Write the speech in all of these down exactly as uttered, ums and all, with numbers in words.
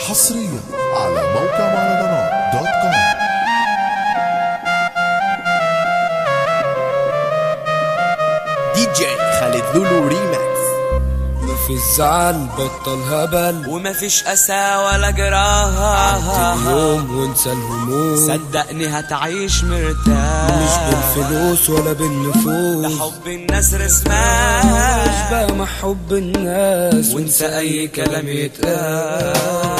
حصريا على موقع مهرجانات دوت كوم. دي جي خالد لولو ريماكس. مفيش زعل بطل هبل ومفيش أسى ولا جراها، عدي اليوم وانسى الهموم، صدقني هتعيش مرتاح، مش بالفلوس ولا بالنفوس، ده حب الناس رسمان، مش بقى مع حب الناس وانسى أي كلام يتقال.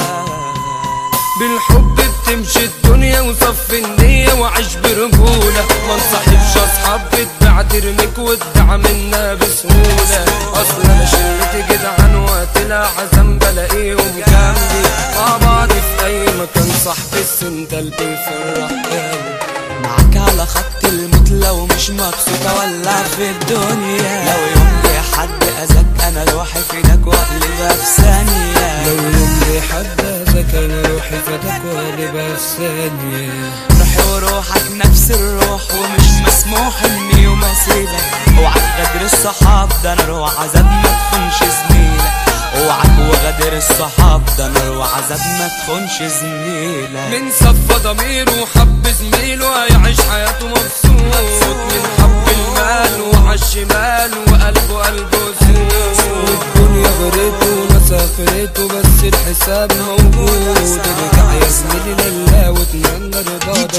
بالحب بتمشي الدنيا وصف النية وعيش برجولة، ما نصاحبش أصحاب بتباع ترميك وتدعى منا بسهولة. أصل أنا شلتي جدعان وقت العزم بلاقيهم جنبي، مع بعض في أي مكان صاحبي السن قلبي يفرح قلبي. معاك على خط الموت لو مش مبسوطة ولا في الدنيا، لو يوم لي حد أذاك أنا روحي في ايدك وأقلبها في ثانية، لو يوم لي حد أذاك أنا روحي فداك وأقلبها في ثانية. روحي وروحك نفس الروح ومش مسموح إني يوم أسيبك، اوعك غدر الصحاب ده نار وعذاب ما تخونش زميلك، اوعك وغدر الصحاب ده نار وعذاب ما تخونش زميلك. من صفى ضميره وحب زميله هيعيش حياته مبسوط، من حب المال وعالشمال وقلبه قلبه سوق، والدنيا غريته وسافرته بس الحساب موجود. ارجع يا زميلي لله واتمنى رضاك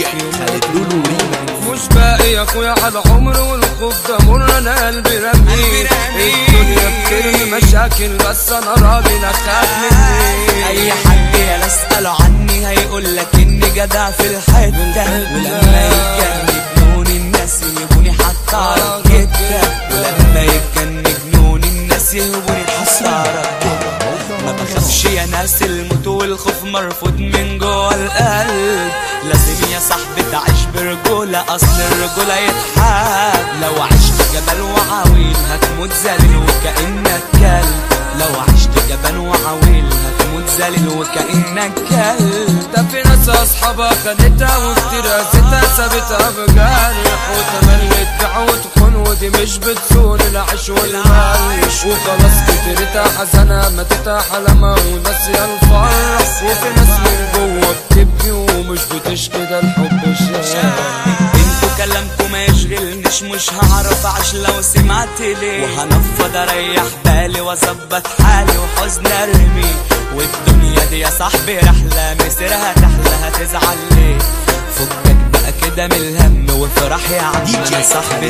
يوم مش باقي يا اخويا على عمر، والخوف ده مر انا قلبي رمي. الدنيا بترمي مشاكل بس انا راجل اخاف مني. اي حد يا اسأله عني هيقولك اني جدع في الحتة، ولما يتجنن جنون الناس يهبوني حتى على الجدة، ولما يتجنن جنون الناس يهبوني حتى على الجدة. ما بخافش يا ناس الموت والخوف مرفوض من جوه القلب، لازم يا صاحبي تعيش برجولة اصل الرجولة يتحب. لو عشت جبل وعويل هتموت ذليل وكأنك كلب، لو عشت جبل وعويل هتموت ذليل وكأنك كلب. ده في ناس اصحابها خدتها وكتير قاستها سابتها بجرح، وتملت بيع وتخون ودي مش بتسول العيش والمال، وخلاص كترتها حزنها ماتتها حلمها وناسية الفرح. وفي ناس من جوه بتبكي ومش بتشكي ده الحب شاف. انتوا كلامكم ما يشغلنيش مش هعرف اعيش لو سمعت ليه، وهنفض اريح بالي واظبط حالي وحزن ارمي. والدنيا دي يا صاحبي رحلة مسيرها تحلى هتزعل ليه، فكك بقى كده من الهم وافرح يا عم انا صاحبي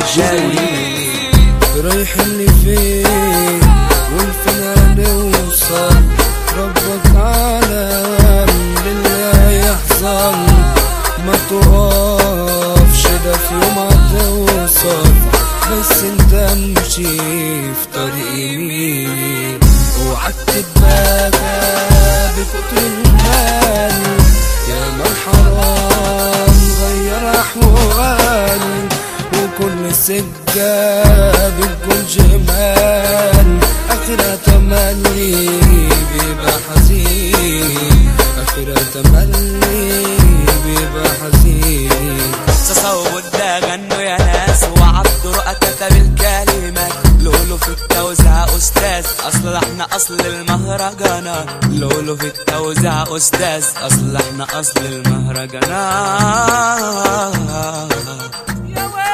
الجاي. رايح اللي فين والفين هنوصل، ربك عالم للي يحصل. ما تقفش ده في يوم هتوصل، بس انت امشي في طريق يمين، اوعك تتباكى بكتر المال. يا مال حرام غير احوال، وكل سكة بتكون جمال، اخرها تملي بيبقى حزين، اخرها تملي بيبقى حزين. تصوت ده غنوا يا ناس وعبد رؤى كتب الكلمات، لولو في التوزيع استاذ اصل احنا اصل المهرجانات، لولو في التوزيع استاذ اصل احنا اصل المهرجانات.